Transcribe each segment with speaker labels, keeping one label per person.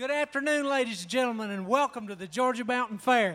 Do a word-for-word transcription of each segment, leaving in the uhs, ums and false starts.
Speaker 1: Good afternoon, ladies and gentlemen, and welcome to the Georgia Mountain Fair.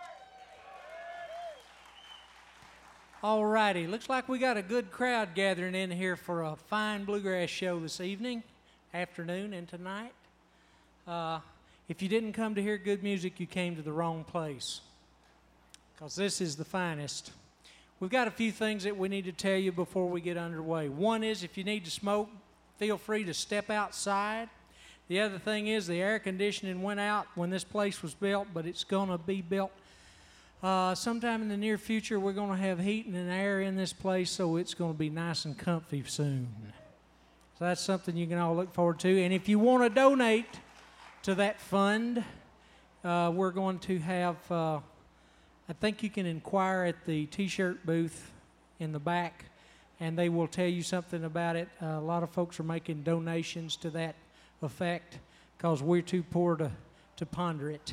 Speaker 1: All righty, looks like we got a good crowd gathering in here for a fine bluegrass show this evening, afternoon, and tonight. Uh, if you didn't come to hear good music, you came to the wrong place, because this is the finest. We've got a few things that we need to tell you before we get underway. One is, if you need to smoke, feel free to step outside. The other thing is, the air conditioning went out when this place was built, but it's going to be built uh, sometime in the near future. We're going to have heat and air in this place, so it's going to be nice and comfy soon. So that's something you can all look forward to. And if you want to donate to that fund, uh, we're going to have, uh, I think you can inquire at the T-shirt booth in the back, and they will tell you something about it. Uh, a lot of folks are making donations to that effect because we're too poor to, to ponder it.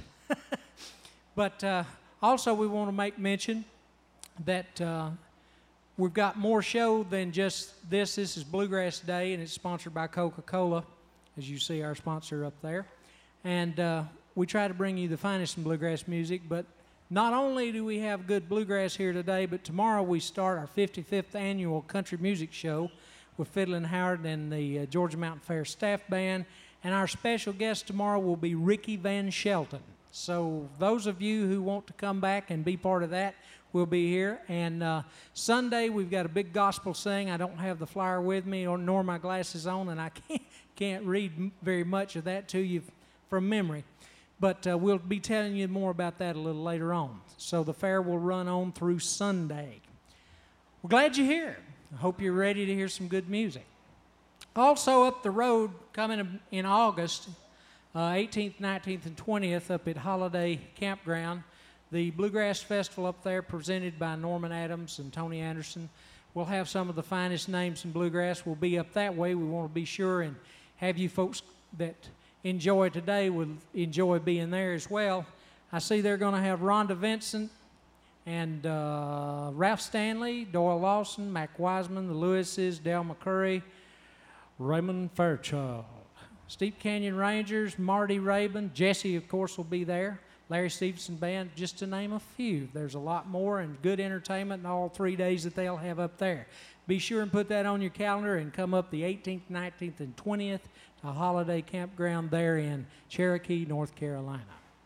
Speaker 1: But uh, also we want to make mention that uh, we've got more show than just this. This is Bluegrass Day, and it's sponsored by Coca-Cola, as you see our sponsor up there. And uh, we try to bring you the finest in bluegrass music, but not only do we have good bluegrass here today, but tomorrow we start our fifty-fifth annual country music show with Fiddlin' Howard and the uh, Georgia Mountain Fair staff band. And our special guest tomorrow will be Ricky Van Shelton. So those of you who want to come back and be part of that will be here. And uh, Sunday we've got a big gospel sing. I don't have the flyer with me or nor my glasses on, and I can't, can't read m- very much of that to you from memory. But uh, we'll be telling you more about that a little later on. So the fair will run on through Sunday. We're glad you're here. I hope you're ready to hear some good music. Also up the road, coming in August, uh, eighteenth, nineteenth, and twentieth, up at Holiday Campground, the Bluegrass Festival up there, presented by Norman Adams and Tony Anderson. We'll have some of the finest names in bluegrass. We'll be up that way. We want to be sure and have you folks that enjoy today will enjoy being there as well. I see they're going to have Rhonda Vincent and uh, Ralph Stanley, Doyle Lawson, Mac Wiseman, the Lewises, Dale McCurry, Raymond Fairchild, Steep Canyon Rangers, Marty Rabin, Jesse, of course, will be there, Larry Stevenson Band, just to name a few. There's a lot more and good entertainment in all three days that they'll have up there. Be sure and put that on your calendar and come up the eighteenth, nineteenth, and twentieth to Holiday Campground there in Cherokee, North Carolina.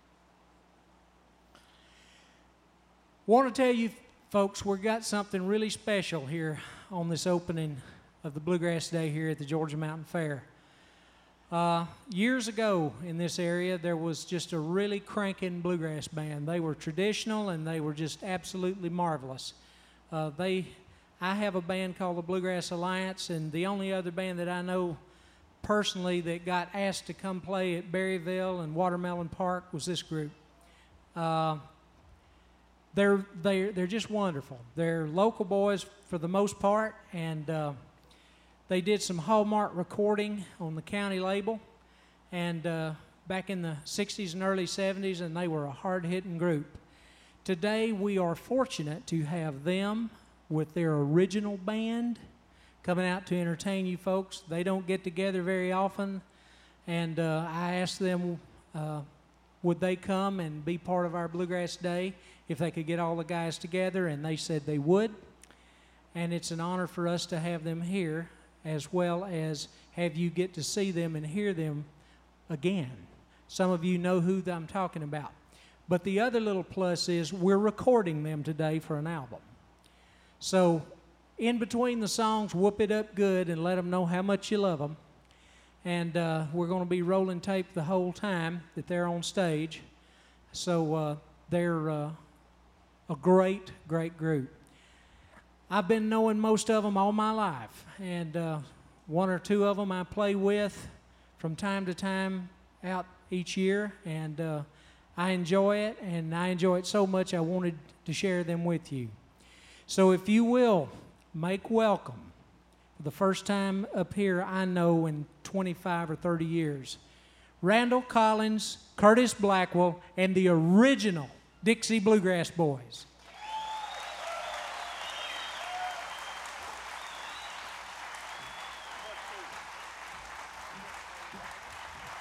Speaker 1: Want to tell you folks, we've got something really special here on this opening of the Bluegrass Day here at the Georgia Mountain Fair. Uh, years ago in this area, there was just a really cranking bluegrass band. They were traditional and they were just absolutely marvelous. Uh, they, I have a band called the Bluegrass Alliance, and the only other band that I know personally that got asked to come play at Berryville and Watermelon Park was this group. Uh, they're, they're, they're just wonderful. They're local boys for the most part, and uh, they did some Hallmark recording on the county label and uh, back in the sixties and early seventies, and they were a hard-hitting group. Today, we are fortunate to have them with their original band coming out to entertain you folks. They don't get together very often, and uh, I asked them uh, would they come and be part of our Bluegrass Day if they could get all the guys together, and they said they would. And it's an honor for us to have them here, as well as have you get to see them and hear them again. Some of you know who I'm talking about. But the other little plus is we're recording them today for an album. So in between the songs, whoop it up good and let them know how much you love them. And uh, we're going to be rolling tape the whole time that they're on stage. So uh, they're uh, a great, great group. I've been knowing most of them all my life, and uh, one or two of them I play with from time to time out each year, and uh, I enjoy it, and I enjoy it so much I wanted to share them with you. So if you will, make welcome, for the first time up here I know in twenty-five or thirty years, Randall Collins, Curtis Blackwell, and the original Dixie Bluegrass Boys.